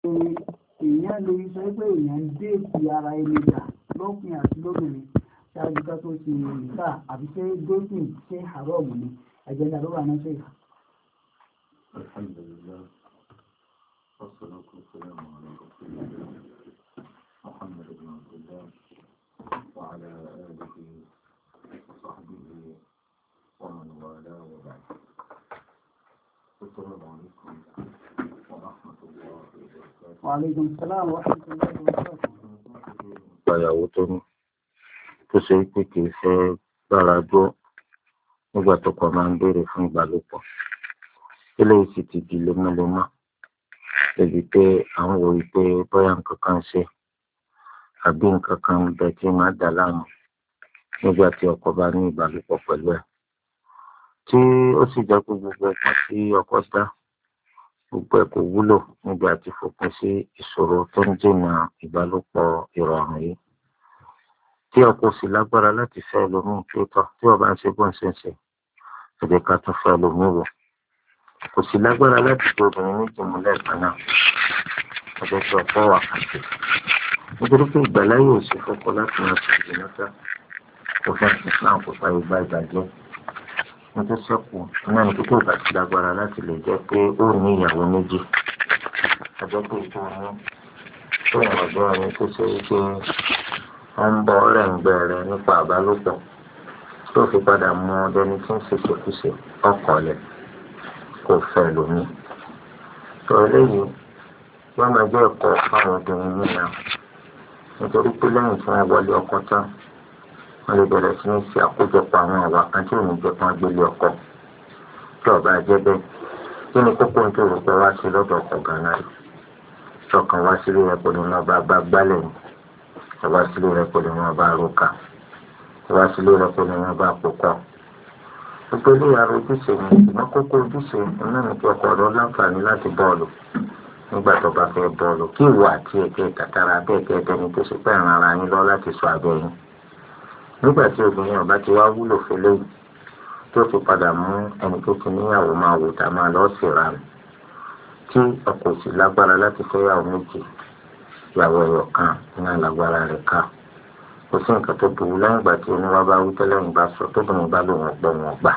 èèyàn lè sọ pé èèyàn dé ti ara ẹni gbà lọ́kùnrin àti lóbìnrin ṣáájú ká tó ṣe nìkà àbí ṣe dókìn ṣe haram ni ẹ̀jẹ̀ ní àdúrà náà ṣe. Alhamdulillah, wassalatu wassalamu ala rasulillah Muhammad ibn Abdullah wa ala alihi wa sahbihi wa man wala wa ba'd. Assalamu alaikum wa rahmatullahi wa barakatuh. Wa alaikum assalam wa rahmatullahi wa barakatuh. Ìyàwó tó ní tó ṣe pé kì í fẹ́ gbára dúró nígbà tó kọ máa ń béèrè fún ìbálòpọ̀. Eléyìí sì ti di lemọ́lemọ́ débi pé àwọn wò wípé bóyá nǹkan kan ṣe àbí nǹkan kan bẹ tí máa dà láàmú nígbà tí ọkọ bá ní ìbálòpọ̀ pẹ̀lú ẹ̀. Tí ó sì jẹ́ pé gbogbo ẹ̀gbọ́n tí ọkọ dá gbogbo ẹ̀ kò wúlò nígbà tí fòpin sí ìṣòro tó ń dènà ìbálòpọ̀ ìrọ̀rùn yìí. Tí ọkọ sì lágbára láti fẹ́ ẹlòmíì tó tọ́ tí ọba ń ṣe bó ń ṣe ń ṣe ẹ jẹ́ ká tún fẹ́ ẹlòmíì wò. Kò sí lágbára láti fi obìnrin méjì mú lẹ́ẹ̀kan náà ọjọ́ tí ọkọ wà kàṣẹ. Nítorí pé ìgbàláyè ò sí fọ́kọ láti máa ṣe ìdènàta kò fẹ́ Islam kò fàyè gba ìbàjẹ́. Nítorí sẹ́kù náà ní kíkó ìgbà tí lágbára láti lè jẹ́ pé ó ní ìyàwó méjì. Ọjọ́ pé tó ní tó ìwọ̀n ọjọ́ ẹni tó ṣe wípé wọ́n ń bọ ọ̀rẹ́ ń gbẹ rẹ nípa àbálòpọ̀ tó fi padà mú ọdẹni tí ń ṣèṣekúṣe ọkọ̀ lẹ̀ kò fẹ́ lómi. Sọ eléyìí wọ́n máa jẹ́ ẹ̀kọ́ fáwọn obìnrin mìíràn nítorí pé lẹ́yìn tí wọ́n wọlé ọkọ tán wọ́n lè bẹ̀rẹ̀ sí ní ṣe àkójọpọ̀ àwọn àwa kan tí òun jẹ́ kán gbélé ọkọ. Tí ọba jẹ́ bẹ́ẹ̀ kí ni kókó ń tó rò pé wá sí lọ́dọ̀ ọkọ gánà rẹ̀ ṣọ̀kan wá sílé rẹ̀ pẹ̀lú náà bá gbálẹ̀ ní ọba sílé rẹ̀ pẹ̀lú náà bá rókà ọba sílé rẹ̀ pẹ̀lú náà bá pòkọ́. Gbogbo ilé ara ojúṣe ni ìmọ̀ kókó ojúṣe náà ní kí ọkọ rẹ̀ láǹfààní láti bọ́ọ̀lù nígbà tó bá fẹ́ bọ́ọ̀lù kí ìwà àti ẹ̀kẹ́ tàtàrà bẹ́ẹ̀ kẹ́ ẹni tó ṣe pẹ́ ìran ara yín lọ láti sọ abẹ́ yín. Nígbà tí obìnrin ọba ti wá wúlò fẹ́lẹ́ yìí tó fi padà mú ẹni tó ti níyàwó máa wò tá máa lọ́ọ́ sí ra rẹ̀ tí ọkọ sì lágbára láti fẹ́yàwó méjì ìyàwó ẹ̀yọ̀ kan ní alágbára rẹ̀ ká. Kò sí nǹkan tó burú lẹ́yìn ìgbà tí oníwà bá wí tẹ́lẹ̀yìn bá sọ tóbìnrin bá lòun gbọ́ wọn gbà.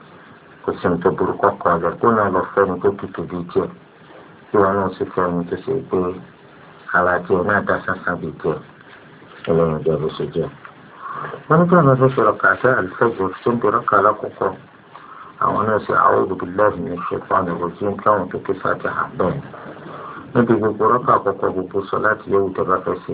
Kò sí nǹkan tó burú kọ́kọ́ rẹ̀ kó náà lọ fẹ́ni tó tutù bíi tiẹ̀ kí wọn náà sì fẹ́ ẹni tó ṣe pé ara tiẹ̀ náà dá sánsán bíi tiẹ̀ ẹlẹ́yìn ìjọba ló ṣe jẹ́. Wọ́n ní kí wọ́n fẹ́ sọ̀rọ̀ kàṣẹ́ àlùfẹ́jọ tó ń tẹ̀rọ kàlá kọ̀kọ́ àwọn náà ṣe a'udhu billahi minash shaitanir rajim káwọn tó ké sájà bẹ́ẹ̀. Níbi gbogbo rọ́kà àkọ́kọ́ gbogbo sọ láti yẹ́wù tẹ́ bá fẹ́ sí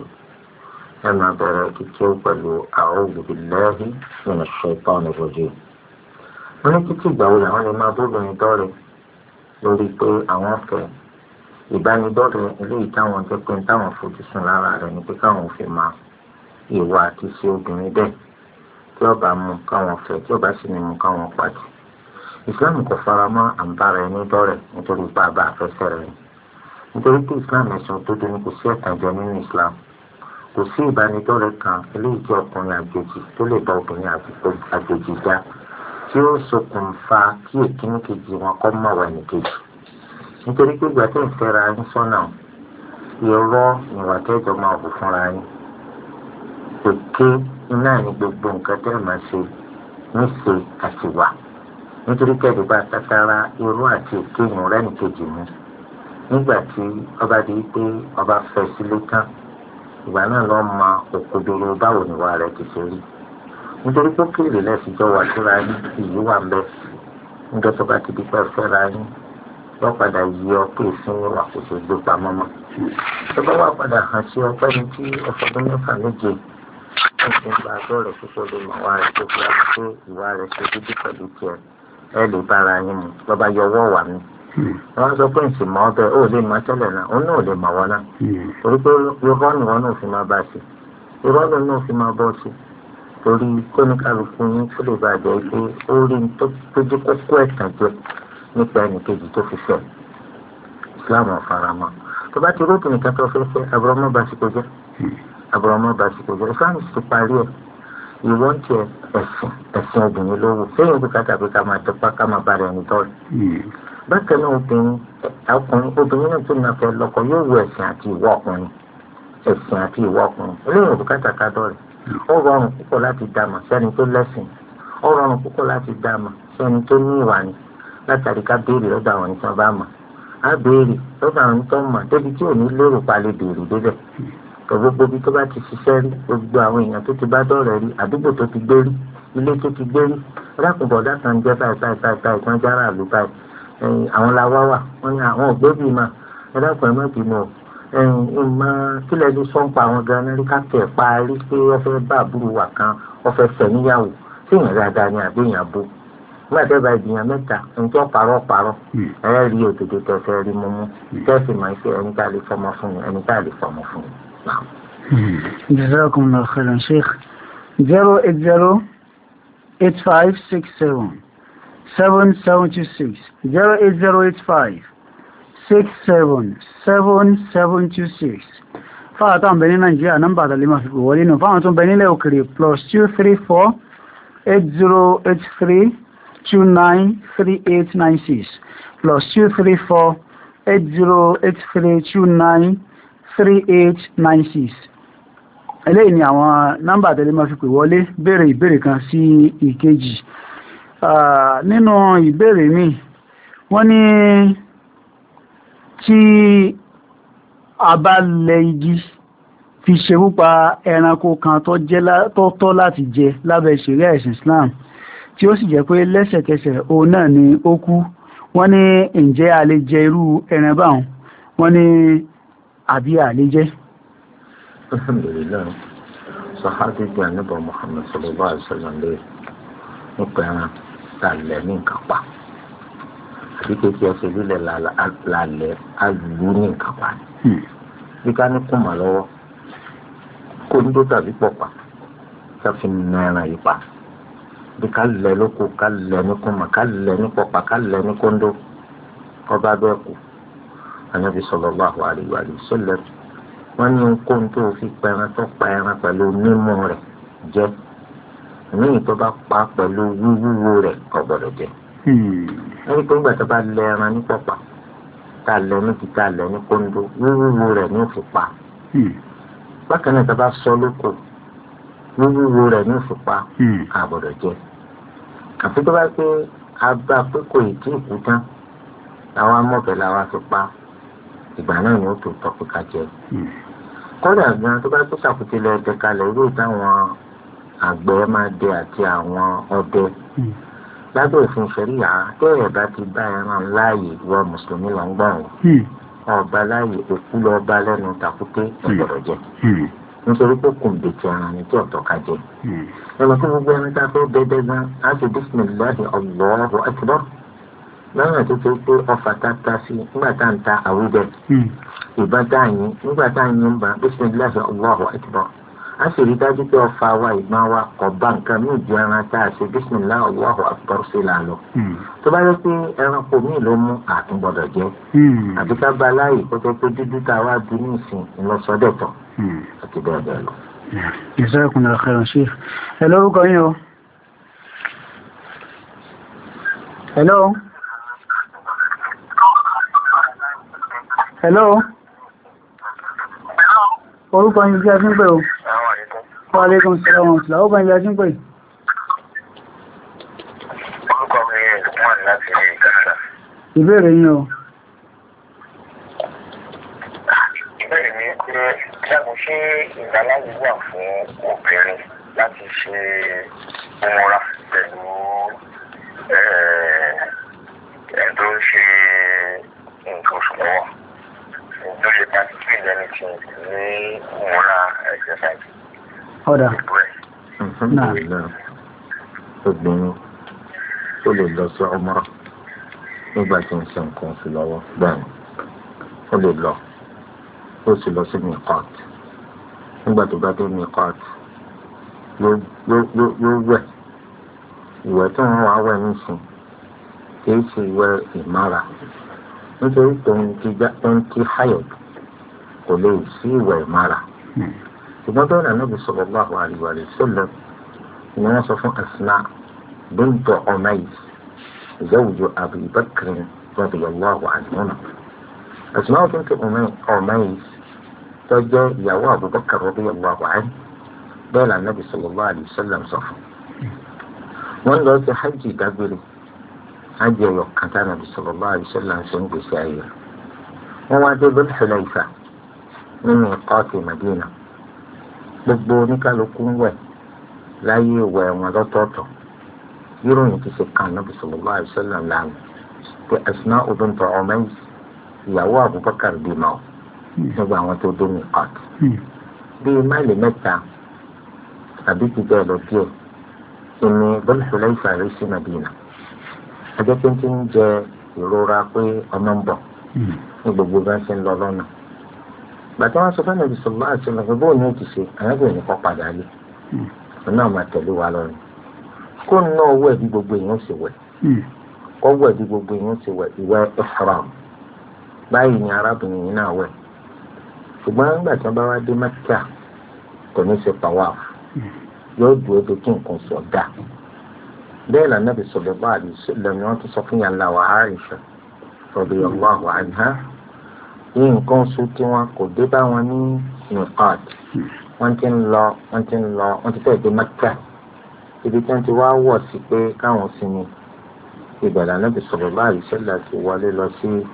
ẹ máa bẹ̀rẹ̀ kíkẹ́ pẹ̀lú a'udhu billahi minash shaitanir rajim. Wọ́n ní títí ìgbà wo làwọn lè máa bóbìnrin dọ́rẹ̀ lórí pé àwọn fẹ́ ìbánidọ́rẹ̀ eléyìí táwọn jẹ́ pé táwọn fojú sùn lára rẹ̀ ni pé káwọn fi máa ìwà àti ṣe obìnrin bẹ́ẹ̀ tí ọba mú káwọn fẹ́ tí ọba sì ní mú káwọn pàdé. Islam kò fara mọ́ àǹbára ẹni dọ́rẹ̀ nítorí pé àbá afẹ́fẹ́ rẹ̀ nítorí pé Islam ẹ̀sìn òdodo ni kò sí ẹ̀tànjẹ nínú Islam. Kò sí ìbánidọ́rẹ̀ kan eléyìí tí ọkùnrin àjòjì tó lè bá obìnrin àjòjì já tí ó ṣokùnfà kí èkíní kejì wọn kọ́ mọ̀ wà ní kejì. Nítorí pé ìgbà tó ń fẹ́ra yín sọ́nà irọ́ ìwà tẹ́jọ́ máa hù fúnra yín. Èké iná ní gbogbo nǹkan tẹ́ máa ṣe níṣe àti wà. Nítorí kẹ́ẹ̀dù bá tátara irọ́ àti èké yìí rẹ́ nìkejì mú. Nígbà tí ọba di pé ọba fẹ́ sílé tán ìgbà náà lọ́ mọ òkodoro báwo níwà rẹ̀ ti ṣe rí. Nítorí pé kéèrè lẹ́sìjọ́ wà síra yín ìyí wà ń bẹ. Níjọ́ tó bá ti di pẹ́ fẹ́ra yín yọ padà yí ọ pé ìsinmi wà kò ṣe gbé pamọ́ mọ́. Tó bá wà padà hàn sí ọpẹ́ ní tí ọ̀fọ̀dún mẹ́fà méje wọ́n ti ń gba àjọ rẹ̀ púpọ̀ lè mọ̀ wá rẹ̀ tó fi àti pé ìwà rẹ̀ ṣe dúdú pẹ̀lú tiẹ̀ ẹ lè bára yín mu lọ́ba yọwọ́ wà mí. Wọ́n sọ pé ǹsì mọ́ ọbẹ̀ ó lè mọ tẹ́lẹ̀ náà òun náà ò lè mọ̀ wọ́n náà. Torí pé irọ́ ni wọ́n náà fi máa bá ṣe irọ́ lòun náà fi máa bọ́ sí. Torí kóníkàlùkù yín tó lè bàjẹ́ pé ó rí tó jẹ́ kókó ẹ̀tàn jẹ nípa ẹnìkejì tó fi fẹ́. Islam ọ̀faramọ́ tó bá ti róbìnrin kan tó fẹ́ fẹ́ àbúrọ̀mọ́ bá ṣe kó jẹ́ àbúrọ̀mọ́ bá ṣe kó jẹ́ Islam ti parí ẹ̀ ìwọ́n tiẹ̀ ẹ̀sìn obìnrin lówó sẹ́yìn òkúta tàbí ká máa tẹpá ká máa bára ẹni tọ́lù bákan náà obìnrin náà tó nàfẹ́ lọ́kọ yóò wo ẹ̀sìn àti ìwọ ọkùnrin eléyìí ò bùkátà ká dọ̀rẹ́. Ó rọrùn púpọ̀ láti dàmà sẹ́ni tó lẹ́sìn, ó rọrùn púpọ̀ láti dàmà sẹ́ni tó ní ìwà ni, látàrí ká béèrè lọ́dọ̀ àwọn ẹni tí wọ́n bá mọ̀. Á béèrè lọ́dọ̀ àwọn ẹni tó mọ̀ débi tí ò ní lérò pa lè béèrè débẹ̀. Gbogbo bí tó bá ti ṣiṣẹ́ rí, gbogbo àwọn èèyàn tó ti bá dọ̀rẹ́ rí, àdúgbò tó ti gbé rí, ilé tó ti gbé rí, rákùnbọ̀dá kan jẹ́ báyìí kan jára àlù báyìí. Àwọn làwa wà, wọ́n ní àwọn ògbóbì máa ẹ̀dákùn ẹ̀mọ́ bínú ìmọ̀ kílẹ̀ ló sọ́npa àwọn gan-an rí káàkiri parí pé wọ́n fẹ́ bá àbúrò wà kan wọ́n fẹ́ fẹ́ níyàwó tí èèyàn dáadáa ni àbí èèyàn bó. Nígbà tẹ́ bá ìdìyàn mẹ́ta ẹni tó parọ́ ẹ̀rẹ́ rí òdòdó tẹ̀fẹ́ rí mọ́mú tẹ́sí máa ń ṣe ẹni tá a lè fọmọ fún mi ẹni tá a lè fọmọ fún mi. Jazakumullahu khairan Sheikh. 08085677726 08085677726 fáwọn tó ń bẹ ní Nàìjíríà nọ́mbà àtàlẹ́ máa fi pè wọlé nù fáwọn tó ń bẹ nílẹ̀ òkèrè +2348083293896 +2348083293896. Eléyìí ni àwọn nọ́mbà àtàlẹ́ máa fi pè wọlé béèrè ìbéèrè kan sí ìkejì. Nínú ìbéèrè mi wọ́n ní tí a bá lẹ igi fi ṣekú pa ẹranko kan tó tọ́ láti jẹ lábẹ́ ṣẹ̀ríà ẹ̀sìn Islam tí ó sì jẹ́ pé lẹ́sẹ̀kẹsẹ̀ òun náà ni ó kú, wọ́n ní ǹjẹ́ a lè jẹ irú ẹran báwọn, wọ́n ní àbí a lè jẹ. Alhamdulillah, sàhábì bí Ànábì Muhammad sallallahu alaihi wasallam lè nípa ẹran tá a lẹ̀ ní nǹkan pa àbí kékeré ọ̀sẹ̀ lílẹ̀ lálẹ́ alùlù ní nǹkan pa ni. Bí ká ní kùmà lọ́wọ́ kó ní tó tàbí pọ̀pà ká fi nà ẹran yìí pa. Bí ká lẹ̀ lóko ká lẹ̀ ní kùmà ká lẹ̀ ní pọ̀pà ká lẹ̀ ní kóńdó ọba bẹ́ẹ̀ kú. Ànábì sallallahu alaihi wa sallam wọ́n ní kóńdó tó fi pẹran tó pa ẹran pẹ̀lú mímú rẹ̀ jẹ́ ní tó bá pa pẹ̀lú wíwúwo rẹ̀ kò gbọ́dọ̀ jẹ. Ẹni pé ńgbà tó bá lẹ ẹran ní pọ̀pà tá a lẹ ní kíkà a lẹ ní kóńdó wíwúwo rẹ̀ ní òfin pa. Bákan náà tó bá sọ lóko wíwúwo rẹ̀ ní òfin pa a gbọ́dọ̀ jẹ. Àfi tó bá pé a bá pé kò ì tí ì kú tán làwọn amọ̀bẹ̀ làwọn fi pa ìgbà náà ni ó tó tọ́ pé ká jẹ. Kódà gan tó bá tó ṣàkóso ilẹ̀ ẹ̀dẹ̀ kalẹ̀ irú ìtàwọn àgbẹ̀ máa dẹ àti àwọn ọdẹ lábẹ́ òfin ṣẹ̀ríà tẹ́ẹ̀ bá ti bá ẹran láàyè wọ mùsùlùmí lọ ń gbọ̀n ọba láàyè òkú lọ bá lẹ́nu tàkúté ọ̀gbọ̀dọ̀ jẹ nítorí pé kò ń bètì ẹran ní tí ọ̀tọ̀ ká jẹ. ẹnu tí gbogbo ẹni tá a fẹ́ dẹ́dẹ́ gan á ti bísímìláhì Allahu akbar lọ́nà tó tó pé ọfà tá a ta sí nígbà tá à ń ta àwùjẹ ìbá tá a yín nígbà tá a yín ń bá bísímìláhì Allahu akbar a sì rí dájú pé ọfà wa ìgbọ́n wa ọba nǹkan ní ìdí ẹran tá a ṣe bísímìlá Allahu akbar sí là lọ. Tó bá yẹ pé ẹranko míì ló mú àtúngbọ̀dọ̀ jẹ́ àbí ká bá láàyè kó tó pé dúdú tá a wá di ní ìsìn ìlọsọdẹ̀tọ̀ àti bẹ́ẹ̀ bẹ́ẹ̀ lọ. Jazakumullahu khairan Sheikh. Ẹ lórúkọ yín o. Hello. Hello. Orúkọ yín bí a ti ń pè o. Wa alaikum salaam wa rahmatullah. Ó bá ń bí a ti ń pè. Orúkọ mi yẹn wọ́n láti Canada. Ìbéèrè yín o. Ìbéèrè mi pé ṣáàgùn ṣé ìgbàláyé wà fún obìnrin láti ṣe umura pẹ̀lú ẹ̀dọ́ ṣe nǹkan oṣù lọ́wọ́. Do you participate in anything ní umura exercise? Ọ̀dà. Alhamdulillah. Obìnrin tó lè lọ sí umra nígbà tí ń ṣe nǹkan oṣù lọ́wọ́ bẹ́ẹ̀ ni ó lè lọ ó sì lọ sí miqat nígbà tó bá dé miqat yóò wẹ̀ ìwẹ̀ tó ń wá wẹ̀ nísìn kìí ṣe ìwẹ̀ ìmára nítorí tó ń kí hayod kò lè sí ìwẹ̀ ìmára ṣùgbọ́n bẹ́ẹ̀ náà Nabi sallallahu alaihi wa sallam ni wọ́n sọ fún Asma bint Umays zawju Abi Bakr radiyallahu anhuma. Asma bint Umays tó jẹ́ ìyàwó Abubakar radiyallahu anhu bẹ́ẹ̀ la Nabi sallallahu alayhi wa sallam sọ fún. wọ́n lọ sí hajj ìdágbére hajj ẹ̀yọ̀ kàtà Nabi sallallahu alayhi wa sallam ṣe ń gbèsè ayé rẹ̀. wọ́n wá dé Dhul Hulayfa nínú miqati Madina. gbogbo oníkálukú ń wẹ̀ láyé ìwẹ̀ wọn lọ́tọ̀ọ̀tọ̀. yíròyìn ti ṣe kàn Nabi sallallahu alayhi wa sallam lánàá pé Asma bint Umays ìyàwó Abubakar bímọ nígbà àwọn tó dé miqati. bíi máìlì mẹ́ta àbí ti bẹ́ẹ̀ lọ díẹ̀ ìní Dhul Hulayfa rẹ̀ sí Madina. ajẹ́ pé ti ń jẹ ìrora pé ọmọ ń bọ̀ ní gbogbo bá ń ṣe ń lọ lọ́nà. bàtà wọn sọ fún Ànábì sallallahu alaihi wasallam pé bóun ní ti ṣe àyàgbé ní kọ́ padà lé òun náà máa tẹ̀lé wa lọ́rùn. kó ná owó ẹ̀dí gbogbo èèyàn sì wẹ̀ kọ́wọ́ ẹ̀dí gbogbo èèyàn sì wẹ̀ ìwẹ̀ ihram báyìí ni arábìnrin yìí náà wẹ̀. ṣùgbọ́n nígbà tí wọ́n bá wá dé Mẹ́kà kò ní ṣe tawaf yóò dúró de kí nǹkan sọ dá. bẹ́ẹ̀ la Nabi sallallahu alaihi wasallam ni wọ́n tún sọ fún yàrá wa Aisha radiyallahu anha ní nǹkan oṣù tí wọn kò dé bá wọn ní miqat. wọ́n ti ń lọ wọ́n ti fẹ́ẹ̀ dé Mẹ́kà ibi tí wọ́n ti wá wọ̀ sí pé káwọn sinmi. ìgbà la Nabi sallallahu alaihi wasallam ti wọlé lọ sí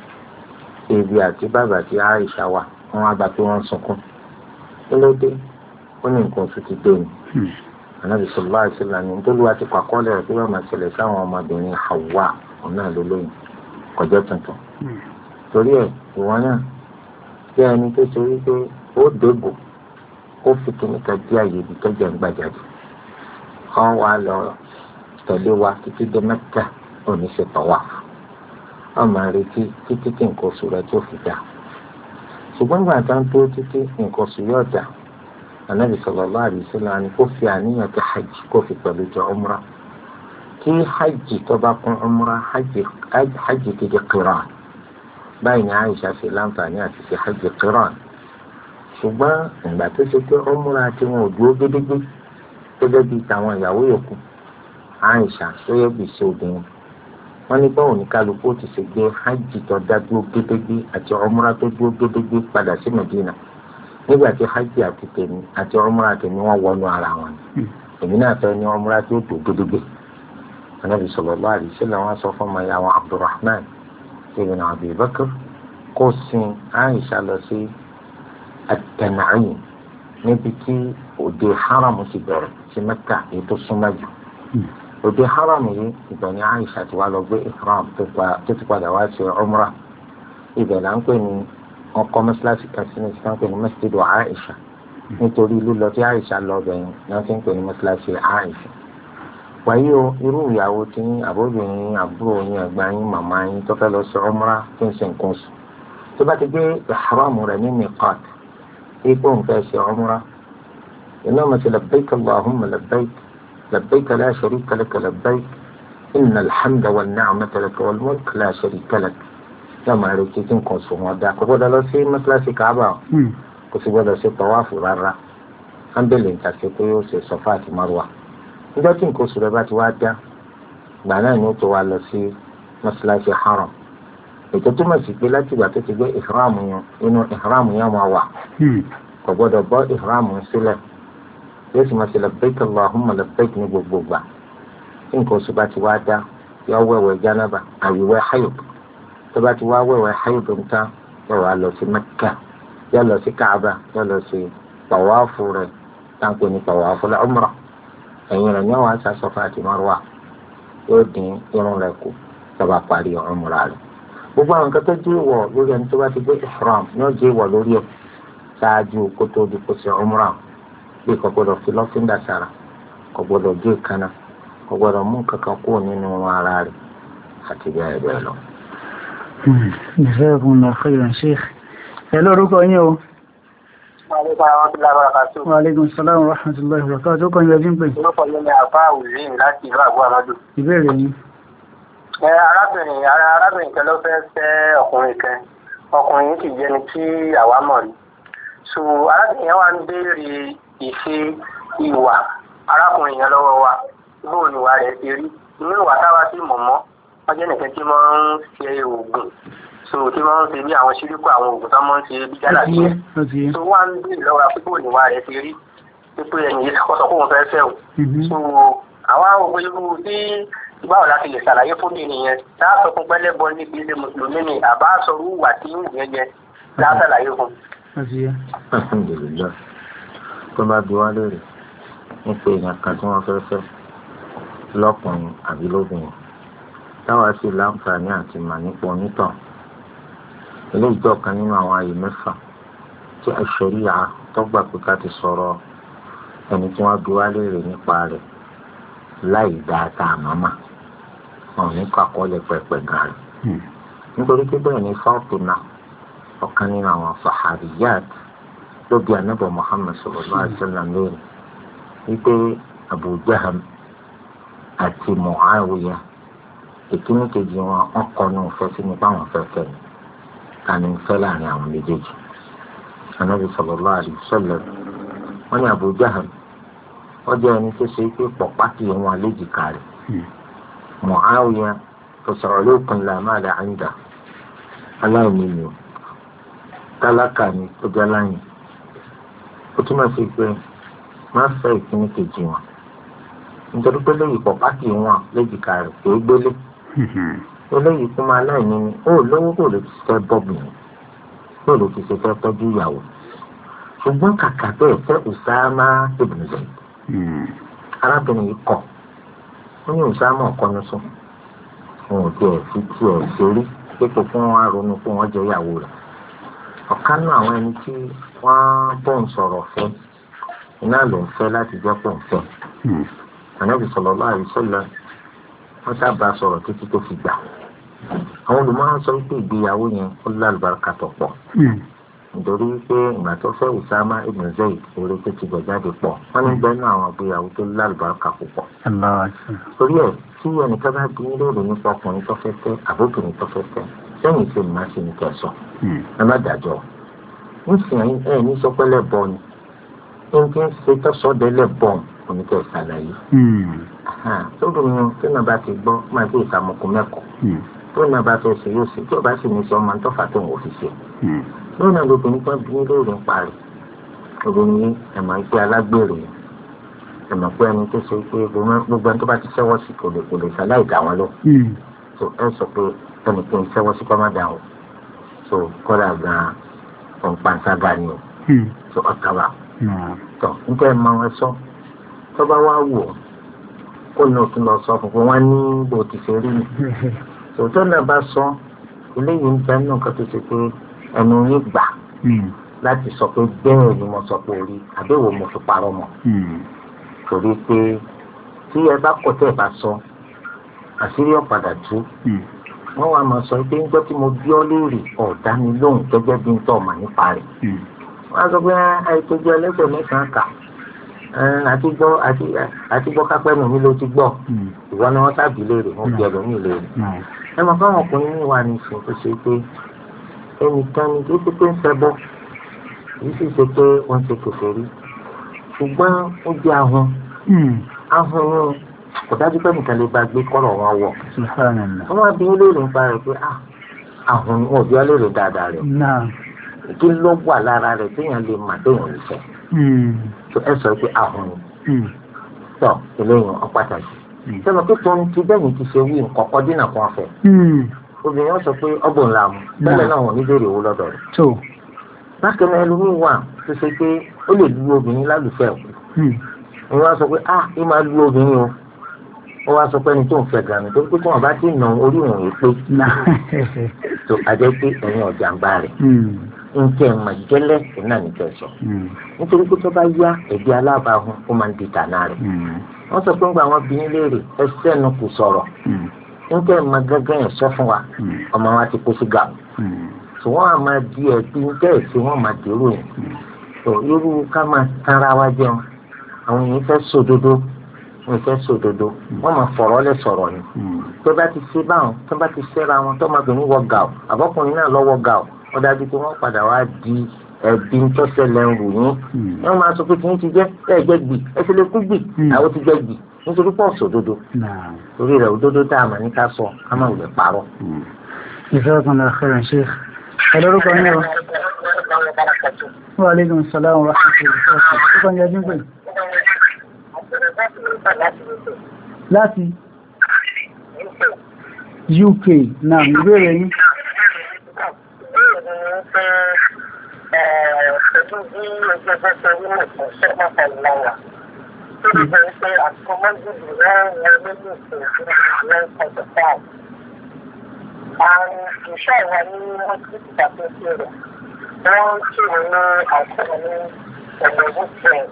ibi àti bàbá tí Aisha wà wọ́n wá bá pé wọ́n sunkún. kí ló dé? ó ní nǹkan oṣù ti dé ni. Ànábì sallallahu alaihi wasallam ní nítorí wá ti pàkọ́lẹ̀ rẹ̀ pé wọ́n máa ṣẹlẹ̀ sáwọn ọmọbìnrin Hawa ọ̀nà ló lóyún kọjá tuntun. torí ẹ̀ ìwọ náà bí ẹni tó ṣe wípé ó dégò ó fi kìnnìkan dí àyè ibi tọ́jà ń gbàjáde. wọ́n wá lọ tẹ̀lé wa títí dé Mẹ́kà òní ṣe tawaf. wọ́n máa retí títí tí nǹkan oṣù rẹ̀ tó fi dà. ṣùgbọ́n ìgbà tó ń tó títí nǹkan oṣù yóò dà. Ànábì sallallahu alaihi wasallam ni kó fi àníyàn ti hajj kó fi pẹ̀lú jọ umra. kí hajj tó bá kún umra hajj ti di qiran. báyìí ni Aisha ṣe láǹfààní àti ṣe hajj qiran. ṣùgbọ́n ìgbà tó ṣe pé umra tí wọn ò dúró gédégbé gẹ́gẹ́ bíi tàwọn ìyàwó yòókù Aisha tó yẹ bí ṣe obìnrin. wọ́n ní báwo ni kálukú ti ṣe gbé hajj tó dá dúró gédégbé àti umra tó dúró gédégbé padà sí Medina. nígbà tí hajj àti tèmi àti umra tèmi wọ́n wọnú ara wọn. èmi náà fẹ́ ní umra tí ó tó gédégbé. Ànábì sallallahu alaihi wasallam wọ́n sọ fún ọmọ ìyá wọn Abdurrahman ibn Abi Bakr kó sin Aisha lọ sí at-Tan'im níbi tí òde haram ti bẹ̀rẹ̀ sí Mẹ́kà èyí tó súnmọ́ jù. òde haram yìí ibẹ̀ ni Aisha ti wá lọ gbé ihram tó ti padà wá sí umra. ibẹ̀ là ń pè ní ọkọ̀ mọ́sálásí kan sí ní sáńpẹ̀ ní Masjidu Aisha nítorí lílọ tí Aisha lọ bẹ̀yìn ni wọ́n ti ń pè ní mọ́sálásí Aisha. wàyí o irú ìyàwó tí àbóbìnrin àbúrò yín ẹ̀gbọ́n yín màmá yín tó fẹ́ lọ sí umra tó ń ṣe nǹkan oṣù tó bá ti gbé ihram rẹ̀ ní miqat ipò ń fẹ́ ṣe umra iná mọ̀ sí labbaik Allahumma labbaik la sharika laka labbaik innal hamda wan ni'mata laka wal mulk la sharika lak. yóò máa retí tí nǹkan oṣù wọn dá kò gbọ́dọ̀ lọ sí mọ́sálásí Kaaba kò sì gbọ́dọ̀ ṣe tawafu rárá. ámbẹ̀lẹ̀ ń tàṣe pé ó ṣe Safa àti Marwa. níjọ́ tí nǹkan oṣù rẹ̀ bá ti wá dá gbà náà ni ó tó wá lọ sí mọ́sálásí haram. ètò túmọ̀ sí pé láti ìgbà tó ti gbé ìhrámù yẹn inú ìhrámù yẹn máa wà kò gbọ́dọ̀ bọ́ ìhrámù sílẹ̀ yóò sì máa ṣe labbaik Allahumma labbaik ní gbogbo gbà. tí nǹkan oṣù bá ti wá dá yóò wẹ̀wẹ̀ jánábà àwìwẹ̀ hayd. tó bá ti wá wẹ̀wẹ̀ hayd tán yóò wá lọ sí Mẹ́kà yóò lọ sí Kaaba yóò lọ sí tawaafu rẹ̀ táǹkì ní tawaafu al-umra. ẹ̀yìn rẹ̀ ní wọ́n á sa Safa àti Marwa yóò dín irun rẹ̀ kù tó bá parí umra rẹ̀. gbogbo àwọn nǹkan tó jẹ́ ìwọ̀ lórí ẹni tó bá ti gbé ihram ní ó jẹ́ ìwọ̀ lórí ẹ̀ ṣáájú kó tó di kó ṣe umra. bí kò gbọdọ̀ fi lọ́fíńdà sára kò gbọdọ̀ gé ìkaná kò gbọdọ̀ mú kankan kúrò nínú ara rẹ̀ àti bẹ́ẹ̀ bẹ́ẹ̀ lọ. Jazakumullahu khairan Sheikh. ẹ lórúkọ yín o. Wa alaikum salaam wa rahmatullahi wa barakatuh. Ó kàn yẹ jí ń pè. Orúkọ yẹn ni àbá òwúrẹ́ láti ìlú Àgbọ̀ Amadu. Ìbéèrè yín. Arábìnrin kan ló fẹ́ fẹ́ ọkùnrin kan. Ọkùnrin yìí kì í jẹni tí àwa mọ̀ rí. So arábìnrin yẹn wá ń béèrè ìṣe ìwà arákùnrin yẹn lọ́wọ́ wa. Bóò ni ìwà rẹ̀ ti rí? Inú ìwà táwa sí mọ̀mọ́ wọ́n jẹ́ nìkan tí wọ́n ń ṣe oògùn so tí wọ́n ń ṣe bí àwọn ṣíríkù àwọn oògùn tó máa ń ṣe bí jálà sí ẹ̀ so wọ́n á ń béèrè lọ́wọ́ pípò níwá rẹ̀ ti rí pípò ẹ̀yìn yìí sọ fóun fẹ́ fẹ́ o so àwọn òwe irú tí báwo láti lè ṣàlàyé fún mi nìyẹn láàṣọ fún pẹ́lẹ́bọ níbi ilé mùsùlùmí ni àbá aṣọ wúwà tí ń yẹn jẹ láṣàlàyé fún. tó bá bí wá lérè nípa èèyàn kan tí wọ́n fẹ́ fẹ́ lọ́kùnrin àbí lóbìnrin táwa sì láǹfààní àti mà nípa onítàn eléyìí jẹ́ ọ̀kan nínú àwọn ààyè mẹ́fà tí àṣẹríyà tó gbà pé ká ti sọ̀rọ̀ ẹni tí wọ́n bí wá lérè nípa rẹ̀ láì dáa tá a màmá wọn ní kọ́ àkọọ́lẹ̀ pẹ̀pẹ̀ gan rẹ̀ nítorí pé bẹ́ẹ̀ ni Fátímà ọ̀kan nínú àwọn sàhàbíyàt ló bí Ànábì Muhammad sallallahu alaihi wasallam lórí wípé Abu Jaham àti Muawiya ìkíní kejì wọn kọnu ìfẹ́ sí nípa àwọn fẹ́fẹ́ ni ká ní fẹ́ láàrin àwọn méjèèjì Ànábì sallallahu alaihi wasallam wọn ní Abu Jaham wọ́n jẹ́ ẹni tó ṣe pé pọ̀pá kì í wọn léjìká rẹ̀ Muawiya tó sọ̀rọ̀ lókun làmàlà àǹdà aláìní ni tálákà ni tó jẹ́ láyìn ó túmọ̀ sí pé má fẹ́ ìkíní kejì wọn nítorí pé lẹ́yìn pọ̀pá kì í wọn léjìká rẹ̀ kò gbélé eléyìí tó máa láìní ni ó lówó kò lè ti fẹ́ bọ́bìnrin kò lè ti fẹ́ tọ́jú ìyàwó ṣùgbọ́n kàkà bẹ́ẹ̀ fẹ́ Usama ibn Zayd arábìnrin yìí kọ̀ ó ní Usama ọ̀kọ́nu sùn wọn ò tiẹ̀ fi tiẹ̀ ṣeré pépò fún wọn ronú pé wọ́n jẹ́ ìyàwó rẹ̀ ọ̀kan náà àwọn ẹni tí wọ́n bọ̀ ń sọ̀rọ̀ fẹ́ iná ló ń fẹ́ láti jẹ́ pọ̀ ń fẹ́ Ànábì sallallahu alaihi wasallam wọ́n sábà sọ̀rọ̀ títí tó fi gbà àwọn olùmọ̀ràn sọ wípé ìgbéyàwó yẹn ó lálùbáríkà tó pọ̀ nítorí pé ìgbà tó fẹ́ Usama ibn Zayd orí tó ti gbẹ̀jáde pọ̀ wọ́n ní bẹ́ẹ̀ náà àwọn ìgbéyàwó tó lálùbáríkà púpọ̀. torí ẹ̀ tí ẹnìkan bá bí lóòrè nípa ọkùnrin tó fẹ́ fẹ́ àbóbìnrin tó fẹ́ fẹ́ sẹ́yìn tí èmi máa ṣe ní kẹsàn ẹ má dájọ́ nísìnyí ẹ ní sọpẹ́lẹ̀ bọ́ ni ẹni tí ń ṣe tọ́sọ́dẹ́lẹ̀ bọ́ oníkẹ́ ìsàlàyé. tóbi ni tí náà bá ti gbọ́ máa gbé ìsàmùkù mẹ́kọ̀ọ́ tó náà bá fẹ́ ṣe yóò ṣe tí ọba sì ní sọ ọmọ tó fà tó ń wò fi ṣe lónà lóbìnrin kan bí lóòrùn parí obìnrin ẹ̀mọ̀ ìpè alágbèrè ẹ̀mọ̀ pé ẹni tó ṣe pé gbogbo ẹni tó bá ti ṣẹ́wọ́ sí kò lè ṣaláì dá wọn lọ so ẹ sọ pé ẹni tó ń ṣẹ́wọ́ sí kọ́ má dà wọn so kọ́dà gan-an òǹpanṣágà ni o so ọ̀tàwà tó nígbà ẹ̀ máa wọn sọ tó bá wá wò kó ní òtún lọ sọ fún wọn ní bó ti ṣe rí ni tòótọ́ náà bá sọ eléyìí ń bẹ náà kan tó ṣe pé ẹnu yín gbà láti sọ pé bẹ́ẹ̀ ni mo sọ pé orí àbẹ̀wò mo fi parọ́ mọ́ torí pé tí ẹ bá kọ́ tẹ́ ẹ bá sọ àṣírí ọ̀padà tú wọ́n wá máa sọ pé níjọ́ tí mo bí ọ léèrè ọ̀dá mi lóhùn gẹ́gẹ́ bí n tọ́ ọmọ nípa rẹ̀ wọ́n á sọ pé àìtójú ẹlẹ́sẹ̀ mẹ́sàn-án kà àti gbọ́ kápẹ́nù mi ló ti gbọ́ ìwọ ni wọ́n sábì léèrè wọ́n fi ẹlòmíì léèrè ẹ mọ̀ fáwọn ọkùnrin ní wà ní ìsìn tó ṣe pé ẹnìkan ni tó ṣe pé ń ṣẹbọ yìí sì ṣe pé wọ́n ṣe kèfèrí ṣùgbọ́n ó jẹ́ ahun ní kò dájú pé nìkan lè bá gbé kọ́rọ̀ wọn wọ̀ wọ́n wá bí léèrè nípa rẹ̀ pé ahun ni wọ́n bí wá léèrè dáadáa rẹ̀ kí ló wà lára rẹ̀ téèyàn lè mà téèyàn lè fẹ́ ẹ sọ pé ahun ni tọ́ eléyìí ọ pàtàkì sọ́nà pé tó ń ti bẹ́yìn ti ṣe wí nǹkan kọ́ dínà kan fẹ́ obìnrin wọn sọ pé ọgbọ̀n ńlá mu bẹ́ẹ̀ náà wọ́n ní béèrè owó lọ́dọ̀ rẹ̀ bákan náà ẹlòmíín wà tó ṣe pé ó lè lu obìnrin lálùfẹ́ o wọ́n wá sọ pé ẹ máa lu obìnrin o wọ́n wá sọ pé ẹni tó ń fẹ́ gan-an nítorí pé tí wọ́n bá ti nà orí òun yìí pé tó àjẹ́ pé ẹ̀yin ọ̀jàǹbá rẹ̀ nke màjẹ́lẹ̀ iná ní kẹsàn nítorí pé tó bá yá ẹ̀dí alábàáhùn ó máa ń di tànà rẹ̀ wọ́n sọ pé ń gba àwọn obìnrin léèrè ẹsẹ̀ ẹnu kò sọ̀rọ̀ nke ma gángan yẹn sọ fún wa ọmọ wa ti kó sí gàmù tó wọ́n á máa di ẹ̀bí nke ẹ̀sì wọ́n máa dèrò yẹn tó irú ká máa tara wa jẹun àwọn yẹn fẹ́ sòdodo wọ́n máa fọ̀rọ̀ lẹ̀ sọ̀rọ̀ ni tó bá ti ṣe báwọn tó bá ti ṣẹ́ra wọn tó máa bẹ̀rù wọ gàù àbọ̀kùnrin náà lọ́wọ́ gàù wọ́n dájú pé wọ́n padà wá di ẹ̀bí tọ́sẹ̀lẹ̀ ń rù yín wọ́n máa sọ pé kí n ti jẹ́ ẹ̀ jẹ́ gbì ẹ ti lè kú gbì àwọn ti jẹ́ gbì nítorí pọ̀ sòdodo torí rẹ̀ òdodo tá a mọ̀ ní ká sọ ká má wulẹ̀ parọ́. Jazakumullahu khairan Sheikh. Ẹlọ́rùkọ ní ọ. Wa alaikum salaam wa rahmatullahi. Láti UK náà ìbéèrè yín. Pẹ̀lú bí ojú ọjọ́ ṣe rí mọ̀ fún ṣẹ́pàtà ìlànà tó lè bẹ̀rẹ̀ pé àsìkò mọ́jìlì rẹ̀ wọ nínú ìṣẹ̀lẹ̀ 9:45. Àrùn ìṣẹ́ ìwà ní mọ́jìlì tàbí ṣe rẹ̀ wọ́n ń ṣèrò ní àìsàn ní ẹ̀gbẹ̀rún tẹ̀.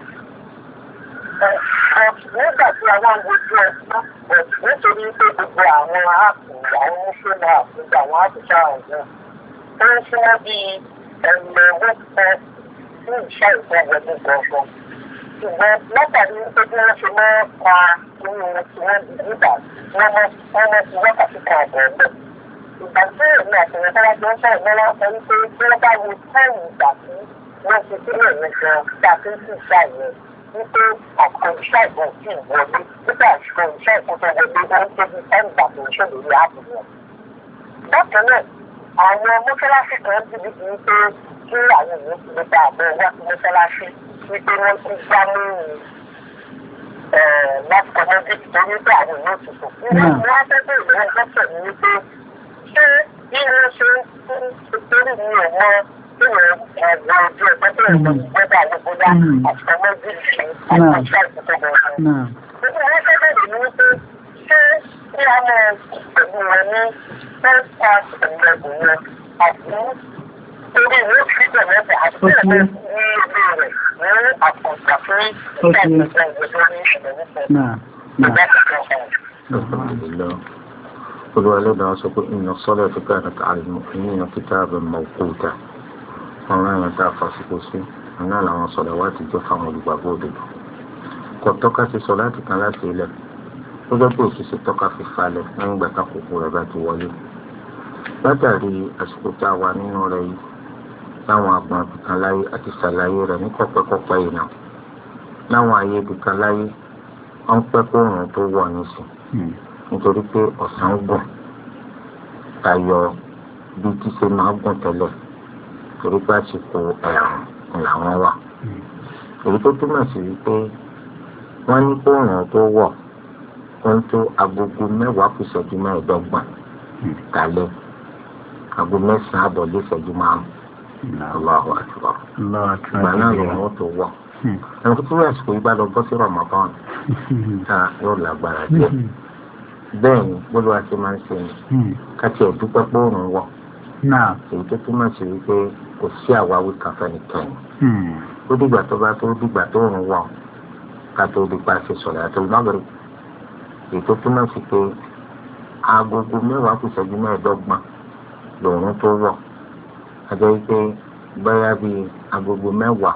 Nígbà tí àwọn ojú ẹ̀ nítorí pé gbogbo àwọn áàpù àwọn mùsùlùmí àti àwọn àbùsà ọ̀gbìn tó ń súnmọ́ bíi wọ́pọ̀ sí ìṣẹ́ ìfọwọ́dún gbọ̀ngàn. Ṣùgbọ́n látàrí pé bí wọ́n ṣe máa ń pa inú tí wọ́n di nígbà wọ́n mọ́ sí wákàtí kan àbọ̀ ọ̀gbẹ́. Ìgbà tí èmi àti ìrẹsọ́lá jọ ń sọ̀rọ̀ lọ́wọ́ sọ wípé bí wọ́n bá wo táìmù ìgbà tí wọ́n ti sílẹ̀ yẹn gan tá a fi ń sì ṣàyẹ̀ wípé àkókò iṣẹ́ ìbọn sí ìwọlé nígbà àsìkò iṣẹ́ ìfọ̀tọ̀ wọlé wọ́n ń tóbi táìmù ìgbà tó ń ṣe lórí áàpù yẹn. Bákan náà, àwọn mọ́ṣáláṣí kan ti di bíi pé kí àwọn èèyàn ti lè gba àbọ̀ wá sí mọ́ṣáláṣí wípé wọ́n ti gbá lórí láti kọ́mọ́dé tó ní pé àwọn èèyàn ti sùn. Wọ́n á fẹ́ bẹ̀rẹ̀ lọ́wọ́ gbọ́sẹ̀ ní wípé ṣé bí wọ́n ṣe ń torí mi ò mọ ìwọ̀n ẹ̀gbọ́n ojú ẹgbẹ́ tó ń gbọ́dọ̀ àlùbọ́dá àti kọ́mọ́dé ṣe àti àṣà ìfọ̀tọ̀gbọ̀n. Nígbà wọ́n fẹ́ bẹ̀rẹ̀ ní wípé ṣé kí a mọ pẹ̀lú wọn ní first class ẹ̀gbẹ̀gbẹ̀ yẹn àti torí ìwé ìfìdí mẹ́ta àti ẹ̀gbẹ́ ní ilé rẹ̀ ní àkọ́ǹkà fún ìgbàgbọ́ ìgbẹ́jọ́ ní ìṣẹ̀lẹ̀ olùwàlẹ́dàá sọ pé inna salata kanat 'ala al-mu'minina kitaban mawquta ọ̀rọ̀ ẹ̀yàn tá a fàṣíkò sí ọ̀nà làwọn sọ̀rọ̀ wá ti jẹ́ fáwọn olùgbàgbọ́ òdodo kò tọ́ka sí sọ láti kan láti ilẹ̀ ó jẹ́ pé òṣìṣẹ́ tọ́ka fi falẹ̀ lẹ́yìn ìgbà tákòókò rẹ̀ bá ti wọlé látàrí àsìkò tá a wà nínú rẹ̀ yìí láwọn àgbọn ibìkan láyé àti ṣàlàyé rẹ̀ ní kọ́pẹ́kọ́pẹ́ yìí náà láwọn ààyè ibìkan láyé wọ́n pẹ́ kó òòrùn tó wọ̀ nísìn nítorí pé ọ̀sán gùn tayọ bí tí ṣe máa gùn tẹ́lẹ̀ torí pé àsìkò ẹ̀rùn làwọn wà èyí tó túmọ̀ sí wípé wọ́n ní kó òòrùn tó wọ̀ ó ń tó agogo 10:25 kalẹ̀ aago 9 àbọ̀ lé ìṣẹ́jú 5 Allahu akbar ìgbà náà lòun tó wọ̀ ẹni tó túmọ̀ àsìkò yìí bá lọ bọ́ sí Ramadan ta yóò lágbára díẹ̀ bẹ́ẹ̀ ni gbọ́dọ̀ àti máa ń ṣe ni káti ọ̀dúpẹ́ pé òòrùn wọ̀ èyí tó túmọ̀ sí wípé kò sí àwáwí kan fẹ́nikẹ́ni ó dìgbà tó bá tó dìgbà tó òòrùn wọ̀ ká tó dìgbà ṣe sọ̀rọ̀ àti olùmọ̀gbẹ̀rẹ̀ èyí tó túmọ̀ sí pé agogo 10:25 lòòrùn tó wọ̀ àjẹ́ wípé bóyá bíi agogo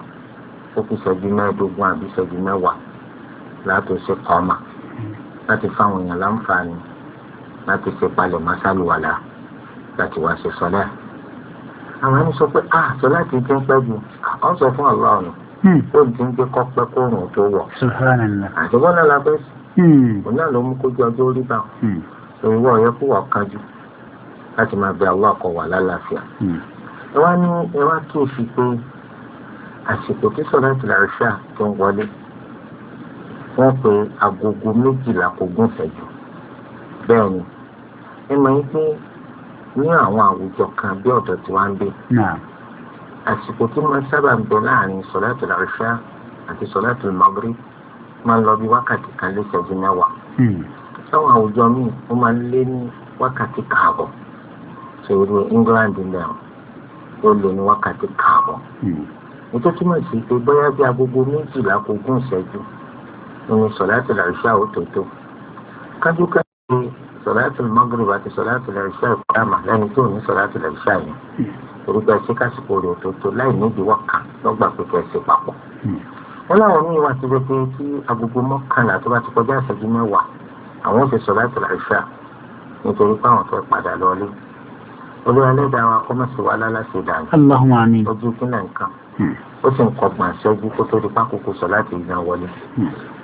10:15 àbí ìṣẹ́jú 10 látò ṣe kọ́mà láti fáwọn èèyàn láǹfààní láti ṣe palẹ̀ mọ́sálùwàlá láti wá ṣe sọ́lá. àwọn ẹni sọ pé sọ láti jẹ́ pẹ́ jù wọ́n sọ fún Allah ọ̀nà tó ti ń gbé kọ́pẹ́ kóòrùn tó wọ̀. àṣìbọ́n náà la fẹ́ sí òun náà ló mú kójú ọjọ́ orí bá òun wọ̀ ọ̀yẹ́ kó wà kájú láti máa bẹ Allah kó wà lálàáfíà. ẹ wá kí o fi pé àsìkò tí sọ̀láàtì ìṣà tó ń wọlé wọ́n pe agogo 12:15 bẹ́ẹ̀ ni ẹ mọ̀ yín pé ní àwọn àwùjọ kan bí ọ̀dọ̀ tí wọ́n ń gbé àsìkò tí wọ́n sábà ń bẹ láàrin sọ̀láàtì ìṣà àti sọ̀láàtì Maghrib máa ń lọ bí wákàtí kan lé ìṣẹ́jú 10 sáwọn àwùjọ míì ó máa ń lé ní wákàtí káàbọ̀ ṣòro England náà ó lé ní wákàtí káàbọ̀ ètò túmọ̀ sí pé bóyá bí agogo 12:15 nínú sọ̀láàtì ìṣà òtòtò kájúkájú sọ̀láàtì Maghrib àti sọ̀láàtì ìṣà ìpamọ́ lẹ́ni tó ní sọ̀láàtì ìṣà yẹn orúkọ ẹ̀ṣẹ́ kásìkò rẹ̀ òtòtò láì níbi wọ́kà lọ́gbà pípẹ́ ẹ̀ṣẹ́ papọ̀. wọ́n láwọn míì wá ti rẹ pé tí agogo 11 tó bá ti kọjá ìṣẹ́jú 10 àwọn ti sọ̀láàtì ìṣà nítorí pé àwọn fẹ́ padà lọlé. olórí ẹlẹ́dàá wa kọ́ mọ̀sí wa lálàsì dànù. Allahumma àmín. ojú kínà nǹkan ó sì ń kọgbọ̀n ṣẹ́jú kó tó di pákókó sọ̀láàtì ìgbà wọlé.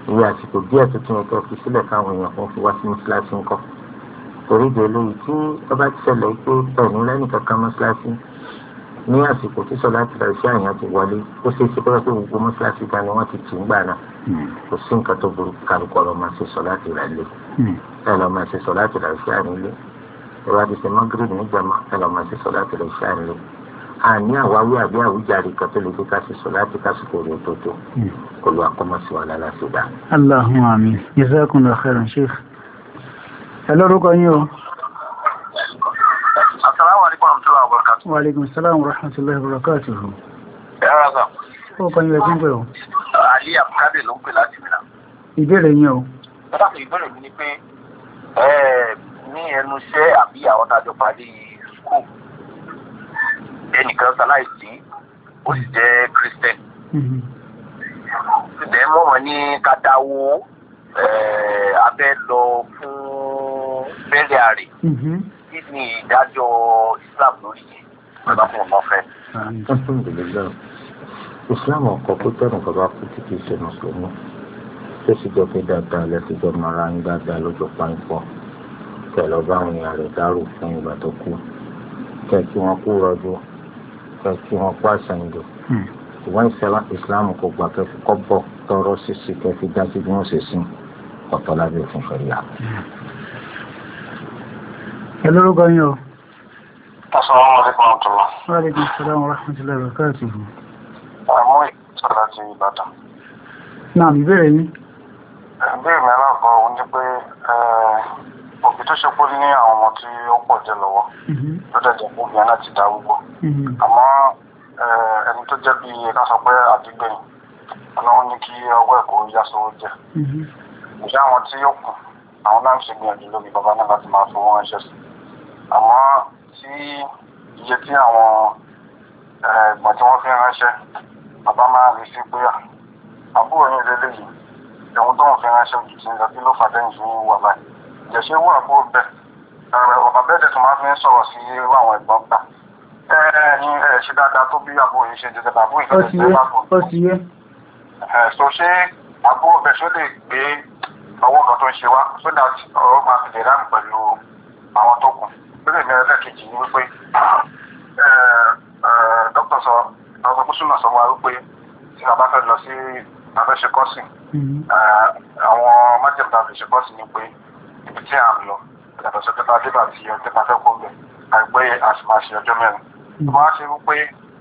ìwé àsìkò díẹ̀ tó tún ọkọ̀ fi sílẹ̀ káwọn èèyàn kan fi wá sí mọ́ṣáláṣí ńkọ́ torí ìdè lóyún tí ọba ti ṣẹlẹ̀ pé ẹ̀ní lẹ́nu kankan mọ́ṣáláṣí ní àsìkò tí sọ láti rẹ̀ sí àyàn ti wọlé ó ṣe é ṣe pé gbogbo mọ́ṣáláṣí gan ni wọ́n ti tì ń gbà náà kò sí nǹkan tó burú kálukú ọ̀rọ̀ máa ṣe sọ láti rẹ̀ lé ẹ lọ́ máa ṣe sọ láti rẹ̀ sí àyàn lé ìwà ti ṣe mọ́gírì níjàmá ẹ lọ́ máa ṣe sọ láti rẹ̀ sí àyàn lé àní àwáwí àbí àwíjàre kan tó lè fi ká ṣe sọ láti kásìkò rẹ̀ tó tó kò lọ akọ́mọ̀sí wa lára sí dá. Allahumma amin. Jazakumullahu khairan Sheikh. Ẹ lórúkọ yín o. Assalamu alaikum warahmatullahi wabarakatuh. Wa alaikum assalam warahmatullahi wabarakatuh. Ẹ̀rọ sà. Ó kọ́ yín lẹ́gbẹ́ pẹ̀ o. Ali Abdulkadir ló ń pè láti Mìíràn. Ìbéèrè yín o. Bọ́dàpọ̀ ìbéèrè mi ni pé ní ẹnu iṣẹ́ àbí àwọn tàjọ parí skul ẹnìkan ṣaláìsí ó sì jẹ́ Christian. Ṣùgbọ́n mọ̀ wọ́n ní ká dáwó abẹ́ lọ fún bẹ́ẹ̀lẹ̀ àrè. Kí ni ìdájọ́ Islam lórí yìí? Bàbá fún ọmọ fẹ́. Islam ọkọ̀ tó tẹ̀rùn bàbá kú tí kìí ṣe mùsùlùmí tó sì jọ pé dáadáa lẹ́sìjọ́ mara ń dáadáa lójó páńpọ̀ tẹ̀lọ́ bá àwọn èèyàn rẹ̀ dárò fún ìgbà tó kú kẹ́ kí wọ́n kú rọ́jú kẹ́ kí wọ́n kú àṣàyìndò ṣùgbọ́n Islam kò gbà kẹ́ fi kọ́ bọ̀ tọrọ sísì kẹ́ fi dá sí bí wọ́n ṣe sìn ọ̀tọ̀ lábẹ́ òfin ṣẹ̀ríà. Ẹ lórúkọ yín o. Assalamu alaikum warahmatullahi. Wa alaikum assalam warahmatullahi wabarakatuh. Àmọ́ ìsọ̀rọ̀ ti Ìbàdàn. Náà ìbéèrè yín. Ìbéèrè mi aláàbọ̀ òun ni pé òbí tó ṣe pé ní àwọn ọmọ tí ó pọ̀ jẹ́ lọ́wọ́ tó dẹ̀ jẹ́ obìnrin náà ti darúgbó. Àmọ́ ẹni tó jẹ́ bí ká sọ pé àdígbẹ̀yìn ọlọ́run ní kí ọwọ́ ẹ̀kọ́ yá sówó jẹ́. Ìṣẹ́ àwọn tí ó kù àwọn náà ń ṣe gbìyànjú lórí bàbá náà láti máa fowó ránṣẹ́ sí. Àmọ́ tí iye tí àwọn ẹ̀gbọ́n tí wọ́n fi ránṣẹ́ bàbá máa rí sí pé àbúrò yín lélẹ́ yìí ẹ̀hún tó ń fi ránṣẹ́ ojú ti ń lọ bí ló fàdéyìn fún wà báyìí ìjẹ̀ṣẹ́ wọ àbúrò bẹ́ẹ̀ ọ̀bà bẹ́ẹ̀ tẹ̀ tó máa fi ń sọ̀rọ̀ sí irú àwọn ẹ̀gbọ́n gbà ní ṣe dáadáa tó bí àbúrò yìí ṣe jẹjẹrẹ àbúrò yìí so ṣé àbúrò bẹ́ẹ̀ ṣó lè gbé ọwọ́ kan tó ń ṣe wá so that ọ̀rọ̀ máa fi lè dáhùn pẹ̀lú àwọn tó kù lórí ìmọ̀ ẹlẹ́kejì ni wípé dókítà sọ àwọn mùsùlùmí sọ wá wípé tí a bá fẹ́ lọ sí abẹ́ṣe kọ́sìn àwọn májèlé tàbí ṣe kọ́sìn ni pé ibi tí à ń lọ yàtọ̀ sí pípa débà tí ọjọ́ bá fẹ́ kó bẹ̀ àìpé àṣìmáṣe ọjọ́ mẹ́rin wọ́n á ṣe wípé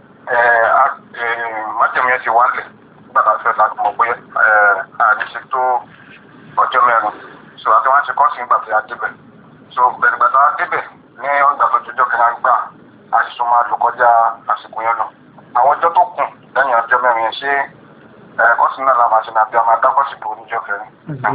májèlé yẹn ti wá lẹ̀ nígbà tá a fẹ́ láti mọ̀ pé àníṣe tó ọjọ́ mẹ́rin so àti wọ́n á ṣe kọ́sìn nígbà tí a débẹ̀ so bẹ̀rẹ̀ gbàtà a débẹ̀ ní ọgbà tó jọjọ́ kẹrin gbà àṣìṣe máa lò kọjá àsìkò yẹn lọ àwọn ọjọ́ tó kù lẹ́yìn ọjọ́ mẹ́rin yẹn ṣé kọ́sìn náà la máa ṣe nàbí ọmọ adákọ́sì tó níjọ́ kẹrin.